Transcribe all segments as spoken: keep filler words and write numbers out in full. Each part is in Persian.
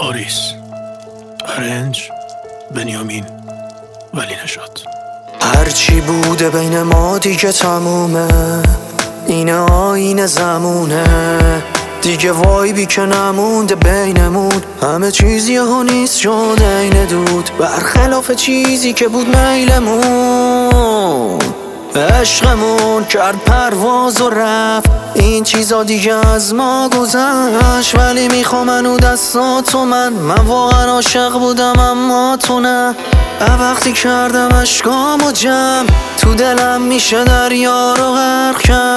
آریس، ارنج بنیامین ولی نشاد. هرچی بوده بین ما دیگه تمومه، اینه آینه زمونه دیگه، وایبی که نمونده بینمون، همه چیزی ها نیست شده اینه دود، برخلاف چیزی که بود میلمون. عشقمون کرد پرواز و رفت، این چیزا دیگه از ما گذشت، ولی میخوام منو دستاتو من من واقعا عاشق بودم اما تو نه. وقتی کردم اشکامو جمع، تو دلم میشه دریا رو غرق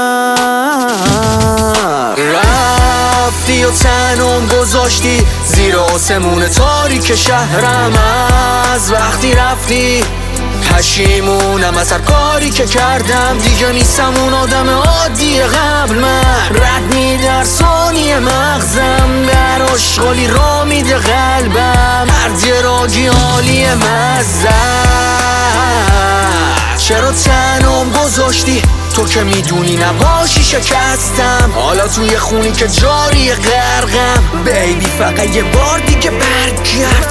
کرد. رفتی و تنم گذاشتی زیر آسمون تاریک شهرم، از وقتی رفتی پشیمونم از هر کاری که کردم، دیگه نیستم اون آدم عادی قبل. من رد میده هر ثانیه مغزم، در آشغالی را میده قلبم، هر راگی حالی مزه. چرا تنم گذاشتی تو که میدونی نباشی شکستم، حالا توی خونی که جاری غرقم، بیبی فقط یه بار دیگه برگرد.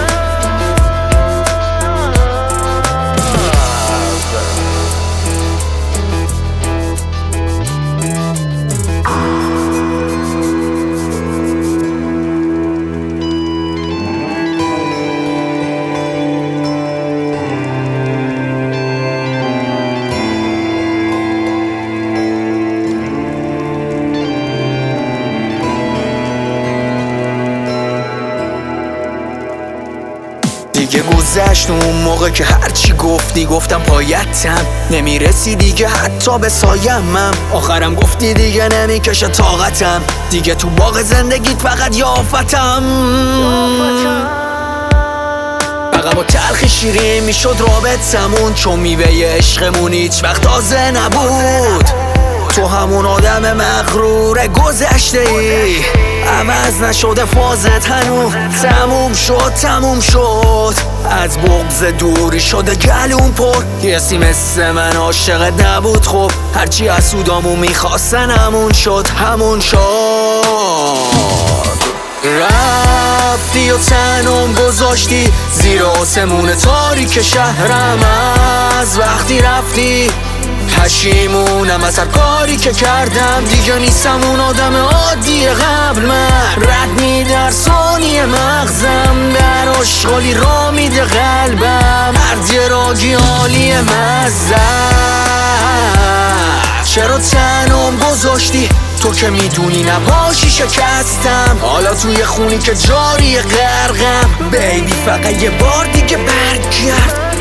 دیگه گذشت اون موقع که هرچی گفتی گفتم پایتم، نمیرسی دیگه حتی به سایمم، آخرم گفتی دیگه نمیکشه طاقتم، دیگه تو باغ زندگیت فقط یافتم. فقط با تلخی شیرین میشد رابطمون، چون میوه عشقمون هیچ وقت تازه نبود. تو همون آدم مغرور گذشته ای، عوض نشده فازت هنو، تموم شد تموم شد، از بغض دوری شده گلون پر، کسی مثل من عاشقت نبود. خب هرچی حسودامون میخواستن همون شد همون شد. رفتی و تنم گذاشتی زیر آسمون تاریک شهرم، از وقتی رفتی پشیمونم از هر کاری که کردم، دیگه نیستم اون آدم عادی قبل. من رد میده هر ثانیه مغزم، در آشغالی را میده قلبم، هر راگی حالی مزه. چرا تنم گذاشتی تو که میدونی نباشی شکستم، حالا توی خونی که جاری غرقم، بیبی فقط یه بار دیگه برگرد.